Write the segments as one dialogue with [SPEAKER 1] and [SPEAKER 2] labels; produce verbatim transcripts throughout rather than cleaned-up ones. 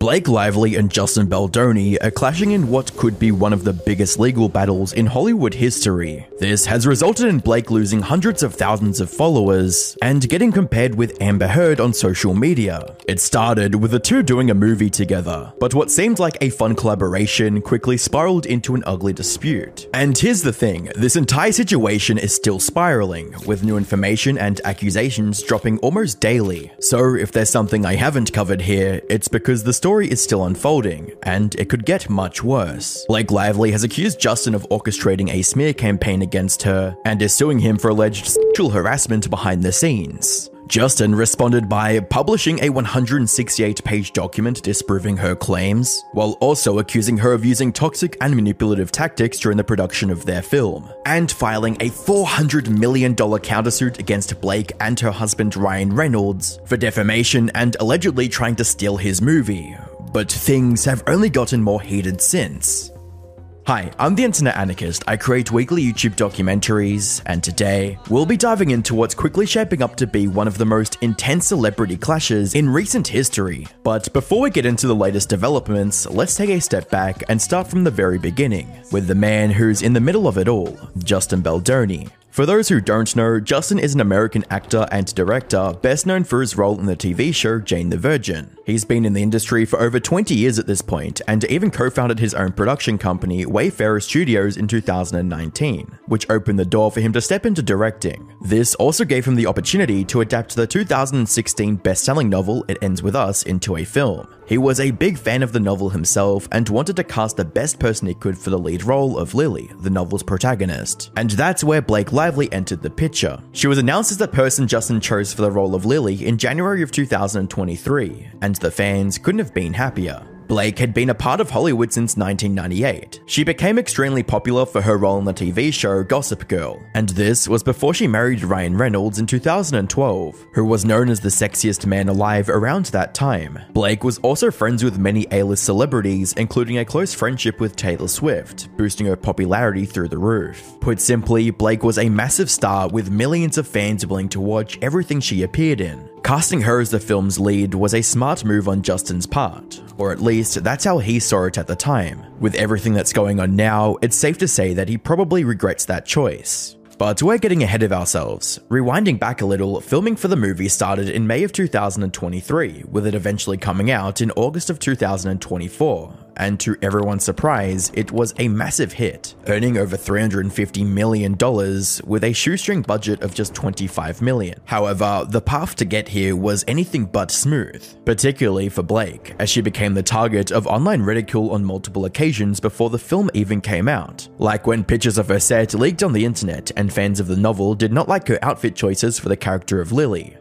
[SPEAKER 1] Blake Lively and Justin Baldoni are clashing in what could be one of the biggest legal battles in Hollywood history. This has resulted in Blake losing hundreds of thousands of followers and getting compared with Amber Heard on social media. It started with the two doing a movie together, but what seemed like a fun collaboration quickly spiraled into an ugly dispute. And here's the thing, this entire situation is still spiraling, with new information and accusations dropping almost daily. So if there's something I haven't covered here, it's because the story is still unfolding, and it could get much worse. Blake Lively has accused Justin of orchestrating a smear campaign against her, and is suing him for alleged sexual harassment behind the scenes. Justin responded by publishing a one hundred sixty-eight page document disproving her claims, while also accusing her of using toxic and manipulative tactics during the production of their film, and filing a four hundred million dollars countersuit against Blake and her husband Ryan Reynolds for defamation and allegedly trying to steal his movie. But things have only gotten more heated since. Hi, I'm the Internet Anarchist. I create weekly YouTube documentaries, and today, we'll be diving into what's quickly shaping up to be one of the most intense celebrity clashes in recent history. But before we get into the latest developments, let's take a step back and start from the very beginning, with the man who's in the middle of it all, Justin Baldoni. For those who don't know, Justin is an American actor and director, best known for his role in the T V show Jane the Virgin. He's been in the industry for over twenty years at this point, and even co-founded his own production company, Wayfarer Studios, in two thousand nineteen, which opened the door for him to step into directing. This also gave him the opportunity to adapt the two thousand sixteen best-selling novel It Ends With Us into a film. He was a big fan of the novel himself and wanted to cast the best person he could for the lead role of Lily, the novel's protagonist. And that's where Blake Lively entered the picture. She was announced as the person Justin chose for the role of Lily in January of two thousand twenty-three, and the fans couldn't have been happier. Blake had been a part of Hollywood since nineteen ninety-eight. She became extremely popular for her role in the T V show Gossip Girl, and this was before she married Ryan Reynolds in two thousand twelve, who was known as the sexiest man alive around that time. Blake was also friends with many A-list celebrities, including a close friendship with Taylor Swift, boosting her popularity through the roof. Put simply, Blake was a massive star with millions of fans willing to watch everything she appeared in. Casting her as the film's lead was a smart move on Justin's part, or at least that's how he saw it at the time. With everything that's going on now, it's safe to say that he probably regrets that choice. But we're getting ahead of ourselves. Rewinding back a little, filming for the movie started in May of two thousand twenty-three, with it eventually coming out in August of two thousand twenty-four. And to everyone's surprise, it was a massive hit, earning over three hundred fifty million dollars with a shoestring budget of just twenty-five million dollars. However, the path to get here was anything but smooth, particularly for Blake, as she became the target of online ridicule on multiple occasions before the film even came out. Like when pictures of her set leaked on the internet and fans of the novel did not like her outfit choices for the character of Lily.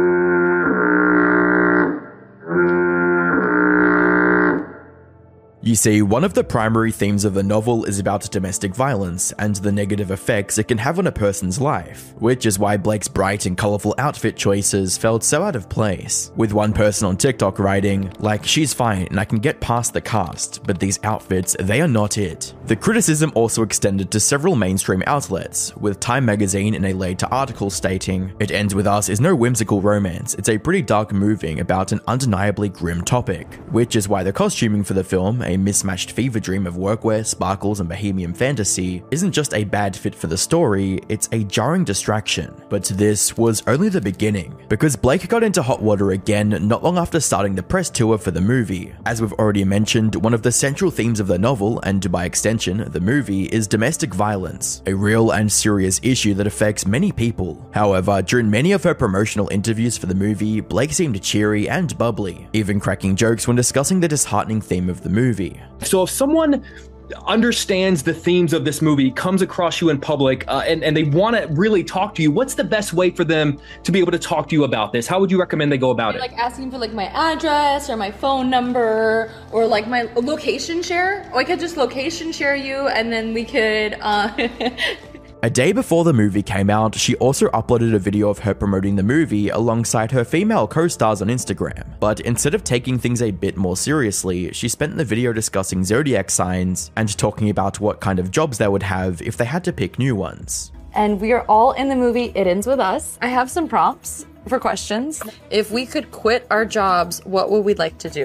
[SPEAKER 1] You see, one of the primary themes of the novel is about domestic violence and the negative effects it can have on a person's life, which is why Blake's bright and colourful outfit choices felt so out of place, with one person on TikTok writing, like, "She's fine and I can get past the cast, but these outfits, they are not it." The criticism also extended to several mainstream outlets, with Time magazine in a later article stating, "It Ends With Us is no whimsical romance, it's a pretty dark movie about an undeniably grim topic," which is why the costuming for the film, a mismatched fever dream of workwear, sparkles, and bohemian fantasy, isn't just a bad fit for the story, it's a jarring distraction. But this was only the beginning, because Blake got into hot water again not long after starting the press tour for the movie. As we've already mentioned, one of the central themes of the novel, and by extension, the movie, is domestic violence, a real and serious issue that affects many people. However, during many of her promotional interviews for the movie, Blake seemed cheery and bubbly, even cracking jokes when discussing the disheartening theme of the movie.
[SPEAKER 2] So if someone understands the themes of this movie, comes across you in public, uh, and, and they want to really talk to you, what's the best way for them to be able to talk to you about this? How would you recommend they go about it?
[SPEAKER 3] Like asking for like my address or my phone number or like my location share? Or I could just location share you and then we could... Uh
[SPEAKER 1] A day before the movie came out, she also uploaded a video of her promoting the movie alongside her female co-stars on Instagram. But instead of taking things a bit more seriously, she spent the video discussing zodiac signs and talking about what kind of jobs they would have if they had to pick new ones.
[SPEAKER 4] And we are all in the movie It Ends With Us. I have some prompts for questions. If we could quit our jobs, what would we like to do?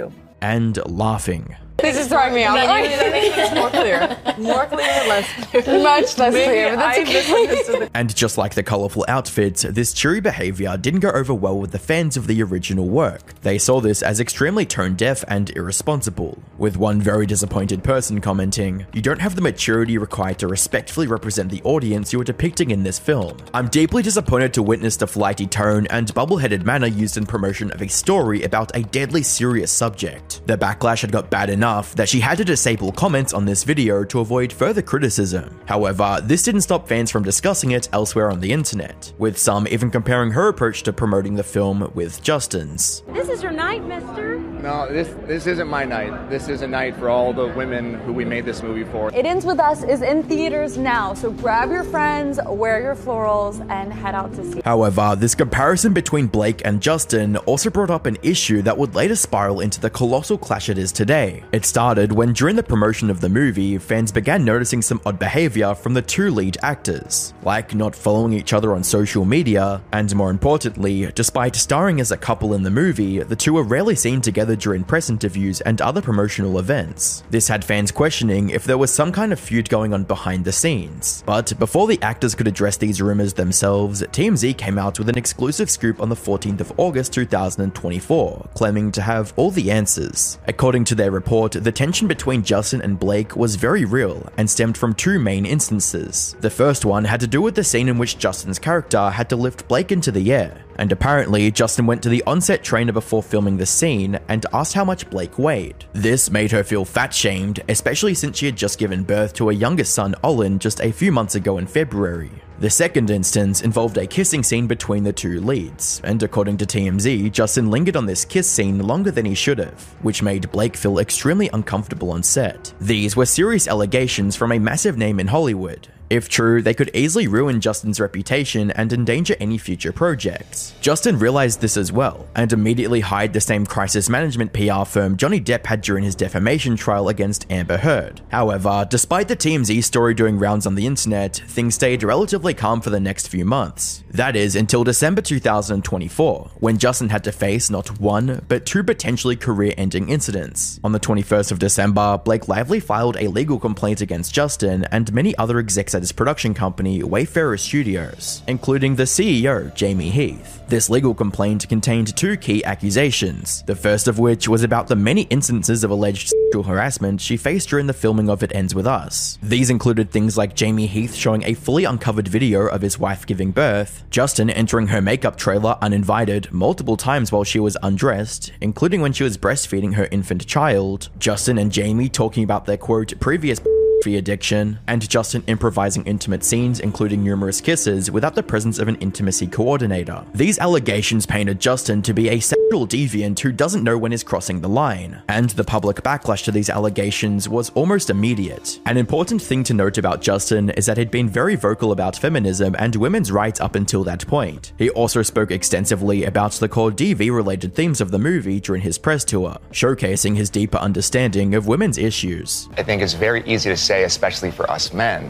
[SPEAKER 1] and laughing.
[SPEAKER 4] This is throwing me off.
[SPEAKER 5] It's more clear. More clear, less clear.
[SPEAKER 4] Much less clear, but that's okay.
[SPEAKER 1] And just like the colourful outfits, this cheery behaviour didn't go over well with the fans of the original work. They saw this as extremely tone-deaf and irresponsible, with one very disappointed person commenting, "You don't have the maturity required to respectfully represent the audience you are depicting in this film. I'm deeply disappointed to witness the flighty tone and bubble-headed manner used in promotion of a story about a deadly serious subject." The backlash had got bad enough that she had to disable comments on this video to avoid further criticism. However, this didn't stop fans from discussing it elsewhere on the internet, with some even comparing her approach to promoting the film with Justin's.
[SPEAKER 6] This is your night, mister.
[SPEAKER 7] No, this this isn't my night. This is a night for all the women who we made this movie for.
[SPEAKER 4] It Ends With Us is in theaters now, so grab your friends, wear your florals, and head out to see it.
[SPEAKER 1] However, this comparison between Blake and Justin also brought up an issue that would later spiral into the colossal clash it is today. It started when, during the promotion of the movie, fans began noticing some odd behavior from the two lead actors, like not following each other on social media, and more importantly, despite starring as a couple in the movie, the two were rarely seen together during press interviews and other promotional events. This had fans questioning if there was some kind of feud going on behind the scenes. But before the actors could address these rumors themselves, T M Z came out with an exclusive scoop on the fourteenth of August two thousand twenty-four, claiming to have all the answers. According to their report, the tension between Justin and Blake was very real and stemmed from two main instances. The first one had to do with the scene in which Justin's character had to lift Blake into the air, and apparently Justin went to the on-set trainer before filming the scene and asked how much Blake weighed. This made her feel fat-shamed, especially since she had just given birth to a younger son, Olin, just a few months ago in February. The second instance involved a kissing scene between the two leads, and according to T M Z, Justin lingered on this kiss scene longer than he should have, which made Blake feel extremely uncomfortable on set. These were serious allegations from a massive name in Hollywood. If true, they could easily ruin Justin's reputation and endanger any future projects. Justin realized this as well, and immediately hired the same crisis management P R firm Johnny Depp had during his defamation trial against Amber Heard. However, despite the T M Z story doing rounds on the internet, things stayed relatively calm for the next few months. That is, until December two thousand twenty-four, when Justin had to face not one, but two potentially career-ending incidents. On the twenty-first of December, Blake Lively filed a legal complaint against Justin and many other execs at his production company, Wayfarer Studios, including the C E O, Jamie Heath. This legal complaint contained two key accusations, the first of which was about the many instances of alleged sexual harassment she faced during the filming of It Ends With Us. These included things like Jamie Heath showing a fully uncovered video of his wife giving birth, Justin entering her makeup trailer uninvited multiple times while she was undressed, including when she was breastfeeding her infant child, Justin and Jamie talking about their quote previous addiction, and Justin improvising intimate scenes including numerous kisses without the presence of an intimacy coordinator. These allegations painted Justin to be a sexual deviant who doesn't know when he's crossing the line, and the public backlash to these allegations was almost immediate. An important thing to note about Justin is that he'd been very vocal about feminism and women's rights up until that point. He also spoke extensively about the core D V related themes of the movie during his press tour, showcasing his deeper understanding of women's issues.
[SPEAKER 7] I think it's very easy to say, especially for us men,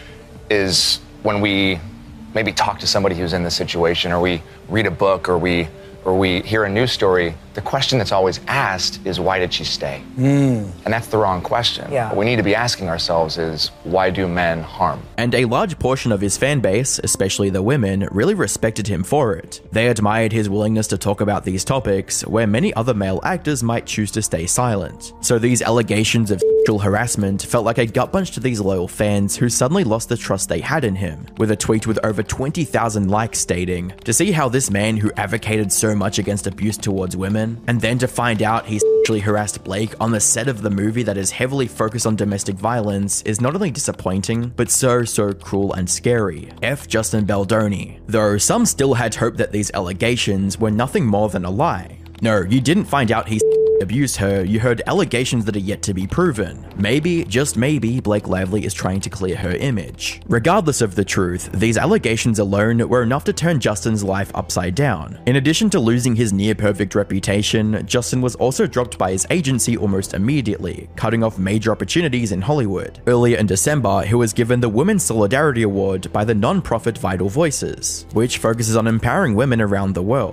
[SPEAKER 7] is when we maybe talk to somebody who's in this situation, or we read a book, or we or we hear a news story, the question that's always asked is, why did she stay? Mm. And that's the wrong question.
[SPEAKER 5] Yeah.
[SPEAKER 7] What we need to be asking ourselves is, why do men harm?
[SPEAKER 1] And a large portion of his fan base, especially the women, really respected him for it. They admired his willingness to talk about these topics, where many other male actors might choose to stay silent. So these allegations of sexual harassment felt like a gut punch to these loyal fans who suddenly lost the trust they had in him, with a tweet with over twenty thousand likes stating, "To see how this man who advocated so much against abuse towards women, and then to find out he sexually harassed Blake on the set of the movie that is heavily focused on domestic violence is not only disappointing, but so, so cruel and scary. F Justin Baldoni." Though some still had hope that these allegations were nothing more than a lie. No, you didn't find out he abused her, you heard allegations that are yet to be proven. Maybe, just maybe, Blake Lively is trying to clear her image. Regardless of the truth, these allegations alone were enough to turn Justin's life upside down. In addition to losing his near-perfect reputation, Justin was also dropped by his agency almost immediately, cutting off major opportunities in Hollywood. Earlier in December, he was given the Women's Solidarity Award by the non-profit Vital Voices, which focuses on empowering women around the world.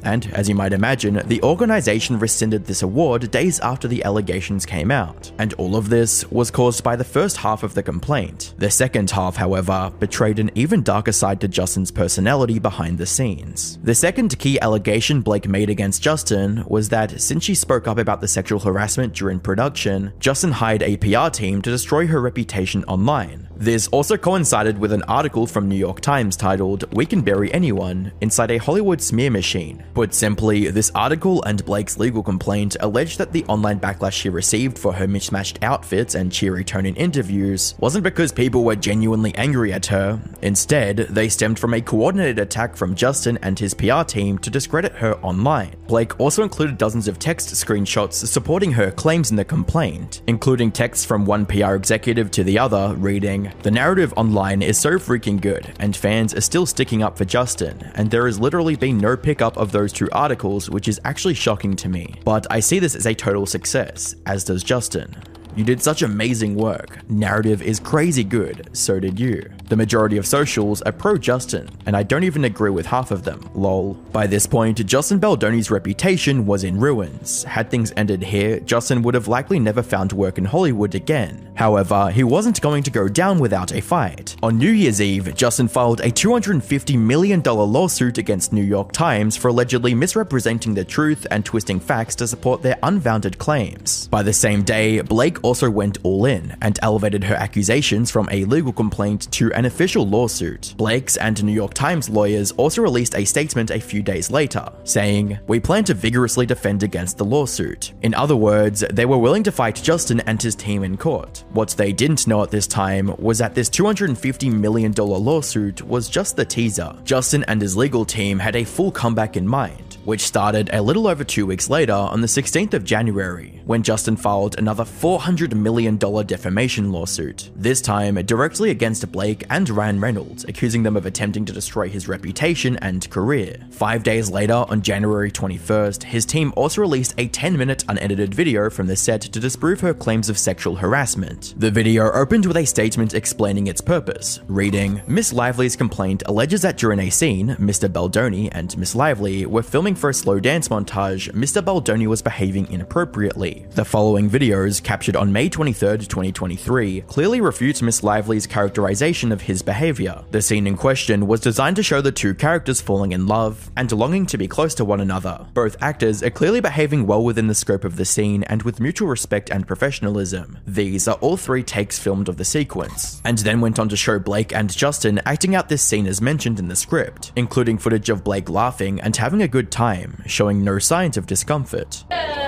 [SPEAKER 1] And as you might imagine, the organization rescinded this award days after the allegations came out, and all of this was caused by the first half of the complaint. The second half, however, betrayed an even darker side to Justin's personality behind the scenes. The second key allegation Blake made against Justin was that since she spoke up about the sexual harassment during production, Justin hired a P R team to destroy her reputation online. This also coincided with an article from New York Times titled "We Can Bury Anyone Inside a Hollywood Smear Machine." Put simply, this article and Blake's legal complaint alleged that the online backlash she received for her mismatched outfits and cheery tone in interviews wasn't because people were genuinely angry at her. Instead, they stemmed from a coordinated attack from Justin and his P R team to discredit her online. Blake also included dozens of text screenshots supporting her claims in the complaint, including texts from one P R executive to the other reading, "The narrative online is so freaking good, and fans are still sticking up for Justin, and there has literally been no pickup of those two articles, which is actually shocking to me. But I see this as a total success, as does Justin. You did such amazing work. Narrative is crazy good, so did you. The majority of socials are pro-Justin, and I don't even agree with half of them, lol." By this point, Justin Baldoni's reputation was in ruins. Had things ended here, Justin would have likely never found work in Hollywood again. However, he wasn't going to go down without a fight. On New Year's Eve, Justin filed a two hundred fifty million dollars lawsuit against New York Times for allegedly misrepresenting the truth and twisting facts to support their unfounded claims. By the same day, Blake also went all in and elevated her accusations from a legal complaint to an official lawsuit. Blake's and New York Times lawyers also released a statement a few days later, saying, "We plan to vigorously defend against the lawsuit." In other words, they were willing to fight Justin and his team in court. What they didn't know at this time was that this two hundred fifty million dollars lawsuit was just the teaser. Justin and his legal team had a full comeback in mind, which started a little over two weeks later on the sixteenth of January, when Justin filed another four hundred million dollars defamation lawsuit, this time directly against Blake and Ryan Reynolds, accusing them of attempting to destroy his reputation and career. Five days later, on January twenty-first, his team also released a ten minute unedited video from the set to disprove her claims of sexual harassment. The video opened with a statement explaining its purpose, reading, "Miss Lively's complaint alleges that during a scene, Mister Baldoni and Miss Lively were filming for a slow dance montage. Mister Baldoni was behaving inappropriately. The following videos, captured on May twenty-third, twenty twenty-three, clearly refutes Miss Lively's characterization of his behavior. The scene in question was designed to show the two characters falling in love and longing to be close to one another. Both actors are clearly behaving well within the scope of the scene and with mutual respect and professionalism. These are all three takes filmed of the sequence," and then went on to show Blake and Justin acting out this scene as mentioned in the script, including footage of Blake laughing and having a good time, showing no signs of discomfort.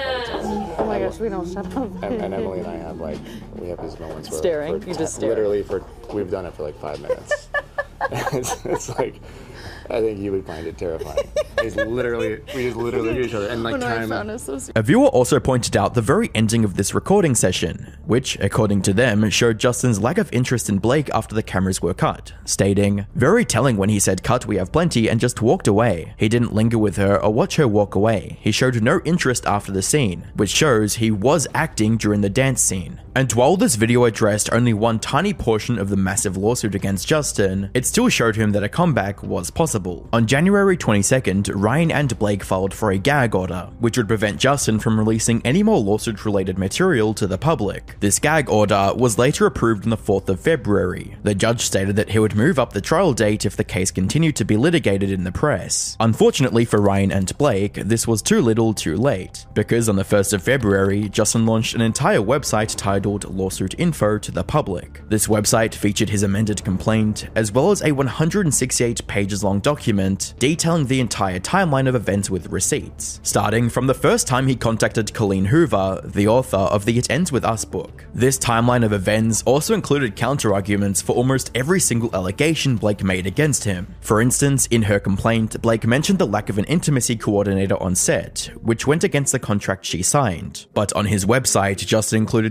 [SPEAKER 5] Oh my gosh, we don't shut up.
[SPEAKER 6] And, and Emily and I have like, we have these moments where
[SPEAKER 5] Staring?
[SPEAKER 6] for
[SPEAKER 5] You
[SPEAKER 6] te-
[SPEAKER 5] just stare.
[SPEAKER 6] Literally for, we've done it for like five minutes. it's, it's like, I think you would find it terrifying. It's literally, we just literally look at each other and like
[SPEAKER 5] When I
[SPEAKER 6] time.
[SPEAKER 5] found it so
[SPEAKER 1] A viewer also pointed out the very ending of this recording session, which, according to them, showed Justin's lack of interest in Blake after the cameras were cut, stating, "Very telling when he said cut, we have plenty, and just walked away. He didn't linger with her or watch her walk away. He showed no interest after the scene," which shows he was acting during the dance scene. And while this video addressed only one tiny portion of the massive lawsuit against Justin, it still showed him that a comeback was possible. On January twenty-second, Ryan and Blake filed for a gag order, which would prevent Justin from releasing any more lawsuit-related material to the public. This gag order was later approved on the fourth of February. The judge stated that he would move up the trial date if the case continued to be litigated in the press. Unfortunately for Ryan and Blake, this was too little too late, because on the first of February, Justin launched an entire website titled Lawsuit Info to the public. This website featured his amended complaint, as well as a one hundred sixty-eight pages long document detailing the entire timeline of events with receipts, starting from the first time he contacted Colleen Hoover, the author of the It Ends With Us book. This timeline of events also included counter-arguments for almost every single allegation Blake made against him. For instance, in her complaint, Blake mentioned the lack of an intimacy coordinator on set, which went against the contract she signed. But on his website, Justin included screenshots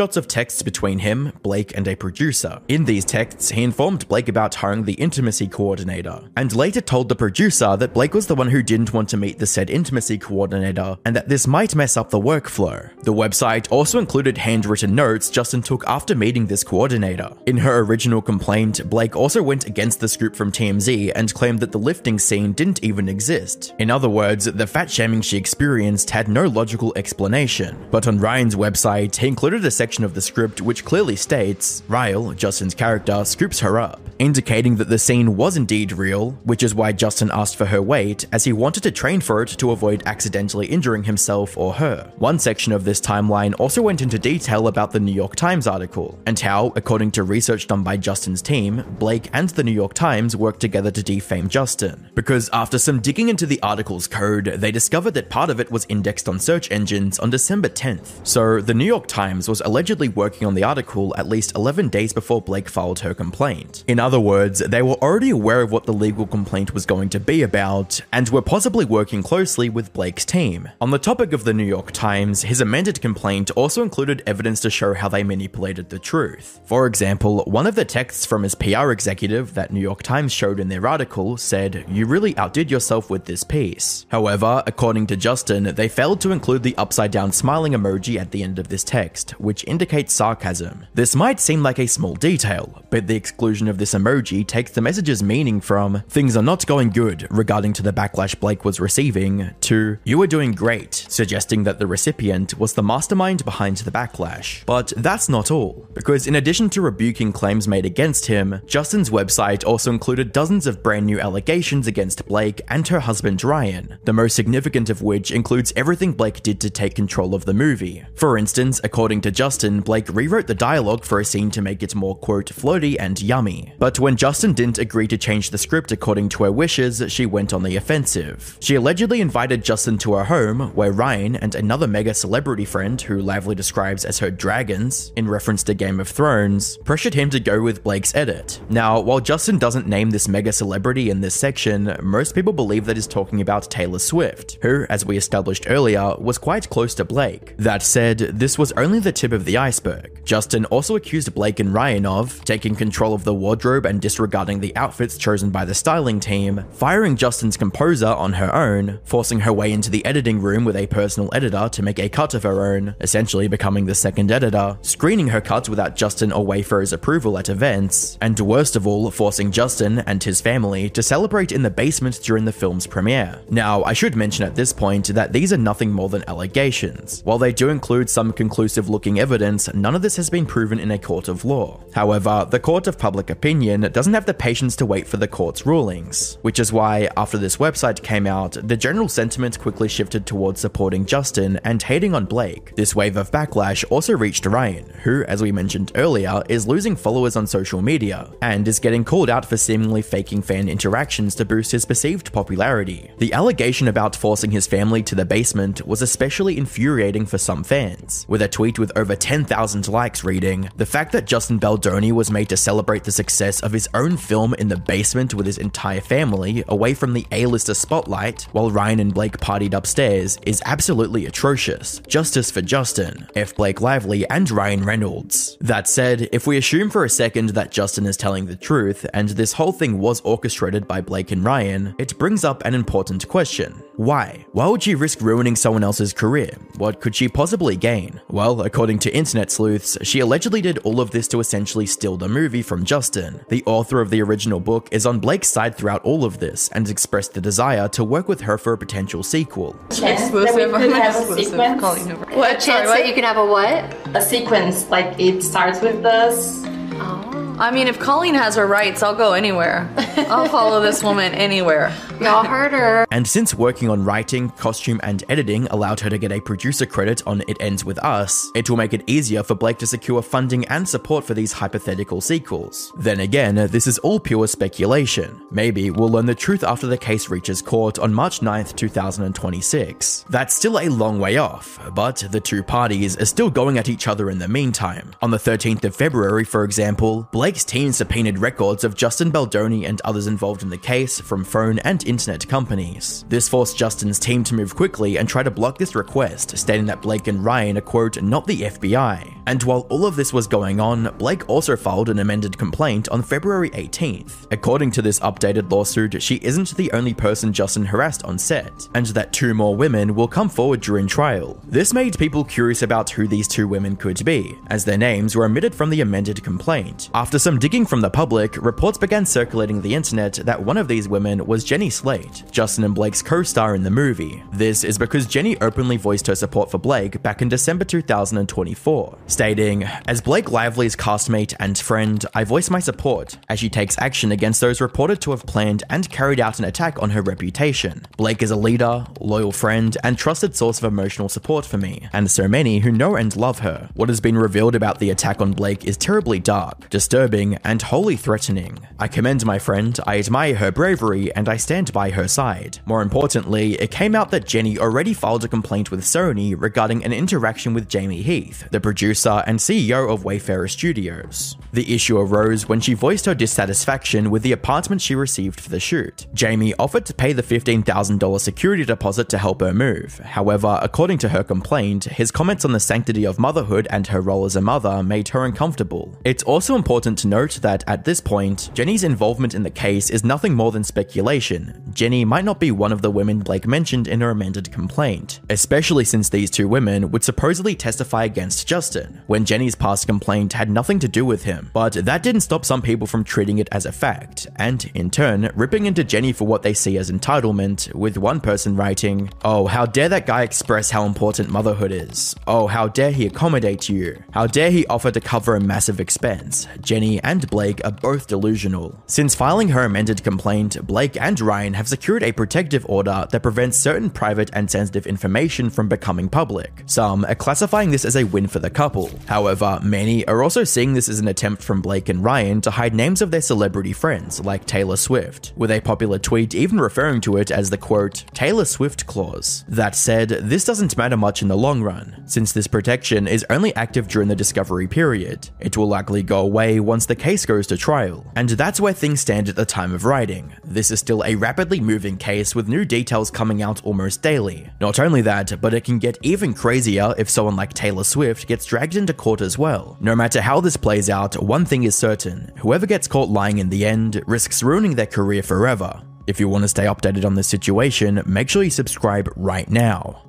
[SPEAKER 1] screenshots of texts between him, Blake, and a producer. In these texts, he informed Blake about hiring the intimacy coordinator, and later told the producer that Blake was the one who didn't want to meet the said intimacy coordinator, and that this might mess up the workflow. The website also included handwritten notes Justin took after meeting this coordinator. In her original complaint, Blake also went against the scoop from T M Z and claimed that the lifting scene didn't even exist. In other words, the fat shaming she experienced had no logical explanation. But on Ryan's website, he included a section of the script which clearly states, Ryle, Justin's character, scoops her up, indicating that the scene was indeed real, which is why Justin asked for her weight, as he wanted to train for it to avoid accidentally injuring himself or her. One section of this timeline also went into detail about the New York Times article, and how, according to research done by Justin's team, Blake and the New York Times worked together to defame Justin. Because after some digging into the article's code, they discovered that part of it was indexed on search engines on December tenth. So the New York Times was allegedly working on the article at least eleven days before Blake filed her complaint. In other words, they were already aware of what the legal complaint was going to be about, and were possibly working closely with Blake's team. On the topic of the New York Times, his amended complaint also included evidence to show how they manipulated the truth. For example, one of the texts from his P R executive that New York Times showed in their article said, "You really outdid yourself with this piece." However, according to Justin, they failed to include the upside down smiling emoji at the end of this text, which indicates sarcasm. This might seem like a small detail, but the exclusion of this emoji takes the message's meaning from "things are not going good" regarding to the backlash Blake was receiving to "you are doing great," suggesting that the recipient was the mastermind behind the backlash. But that's not all, because in addition to rebuking claims made against him, Justin's website also included dozens of brand new allegations against Blake and her husband Ryan, the most significant of which includes everything Blake did to take control of the movie. For instance, according to Justin, Blake rewrote the dialogue for a scene to make it more, quote, floaty and yummy. But when Justin didn't agree to change the script according to her wishes, she went on the offensive. She allegedly invited Justin to her home, where Ryan and another mega celebrity friend, who Lively describes as her dragons, in reference to Game of Thrones, pressured him to go with Blake's edit. Now, while Justin doesn't name this mega celebrity in this section, most people believe that he's talking about Taylor Swift, who, as we established earlier, was quite close to Blake. That said, this was only the tip of the iceberg. Justin also accused Blake and Ryan of taking control of the wardrobe and disregarding the outfits chosen by the styling team, firing Justin's composer on her own, forcing her way into the editing room with a personal editor to make a cut of her own, essentially becoming the second editor, screening her cuts without Justin or Wayfarer's approval at events, and worst of all, forcing Justin and his family to celebrate in the basement during the film's premiere. Now, I should mention at this point that these are nothing more than allegations. While they do include some conclusive-looking evidence, none of this has been proven in a court of law. However, the court of public opinion doesn't have the patience to wait for the court's rulings, which is why, after this website came out, the general sentiment quickly shifted towards supporting Justin and hating on Blake. This wave of backlash also reached Ryan, who, as we mentioned earlier, is losing followers on social media, and is getting called out for seemingly faking fan interactions to boost his perceived popularity. The allegation about forcing his family to the basement was especially infuriating for some fans, with a tweet with over ten thousand likes reading, "The fact that Justin Baldoni was made to celebrate the success of his own film in the basement with his entire family, away from the A-lister spotlight, while Ryan and Blake partied upstairs, is absolutely atrocious. Justice for Justin, F. Blake Lively and Ryan Reynolds." That said, if we assume for a second that Justin is telling the truth, and this whole thing was orchestrated by Blake and Ryan, it brings up an important question. Why? Why would she risk ruining someone else's career? What could she possibly gain? Well, according to internet sleuths, she allegedly did all of this to essentially steal the movie from Justin. The author of the original book is on Blake's side throughout all of this, and expressed the desire to work with her for a potential sequel.
[SPEAKER 5] Exclusive. Exclusive. Calling her.
[SPEAKER 8] What chance that you can have a what? A sequence, like it starts with this.
[SPEAKER 5] Oh. I mean, if Colleen has her rights, I'll go anywhere. I'll follow this woman anywhere.
[SPEAKER 8] Y'all heard her.
[SPEAKER 1] And since working on writing, costume, and editing allowed her to get a producer credit on It Ends With Us, it will make it easier for Blake to secure funding and support for these hypothetical sequels. Then again, this is all pure speculation. Maybe we'll learn the truth after the case reaches court on March ninth, two thousand twenty-six. That's still a long way off, but the two parties are still going at each other in the meantime. On the thirteenth of February, for example, Blake's team subpoenaed records of Justin Baldoni and others involved in the case from phone and internet companies. This forced Justin's team to move quickly and try to block this request, stating that Blake and Ryan are, quote, not the F B I. And while all of this was going on, Blake also filed an amended complaint on February eighteenth. According to this updated lawsuit, she isn't the only person Justin harassed on set, and that two more women will come forward during trial. This made people curious about who these two women could be, as their names were omitted from the amended complaint. After some digging from the public, reports began circulating the internet that one of these women was Jenny Slate, Justin and Blake's co-star in the movie. This is because Jenny openly voiced her support for Blake back in December two thousand twenty-four, stating, "As Blake Lively's castmate and friend, I voice my support as she takes action against those reported to have planned and carried out an attack on her reputation. Blake is a leader, loyal friend, and trusted source of emotional support for me, and so many who know and love her. What has been revealed about the attack on Blake is terribly dark, disturbing, and wholly threatening. I commend my friend, I admire her bravery, and I stand by her side." More importantly, it came out that Jenny already filed a complaint with Sony regarding an interaction with Jamie Heath, the producer and C E O of Wayfarer Studios. The issue arose when she voiced her dissatisfaction with the apartment she received for the shoot. Jamie offered to pay the fifteen thousand dollars security deposit to help her move. However, according to her complaint, his comments on the sanctity of motherhood and her role as a mother made her uncomfortable. It's also important to note that at this point, Jenny's involvement in the case is nothing more than speculation. Jenny might not be one of the women Blake mentioned in her amended complaint, especially since these two women would supposedly testify against Justin, when Jenny's past complaint had nothing to do with him. But that didn't stop some people from treating it as a fact, and in turn, ripping into Jenny for what they see as entitlement, with one person writing, "Oh, how dare that guy express how important motherhood is. Oh, how dare he accommodate you. How dare he offer to cover a massive expense. Jenny and Blake are both delusional." Since filing her amended complaint, Blake and Ryan have secured a protective order that prevents certain private and sensitive information from becoming public. Some are classifying this as a win for the couple. However, many are also seeing this as an attempt from Blake and Ryan to hide names of their celebrity friends, like Taylor Swift, with a popular tweet even referring to it as the quote, "Taylor Swift clause." That said, this doesn't matter much in the long run, since this protection is only active during the discovery period. It will likely go away once the case goes to trial, and that's where things stand at the time of writing. This is still a rapidly moving case with new details coming out almost daily. Not only that, but it can get even crazier if someone like Taylor Swift gets dragged into court as well. No matter how this plays out, one thing is certain: whoever gets caught lying in the end risks ruining their career forever. If you want to stay updated on this situation, make sure you subscribe right now.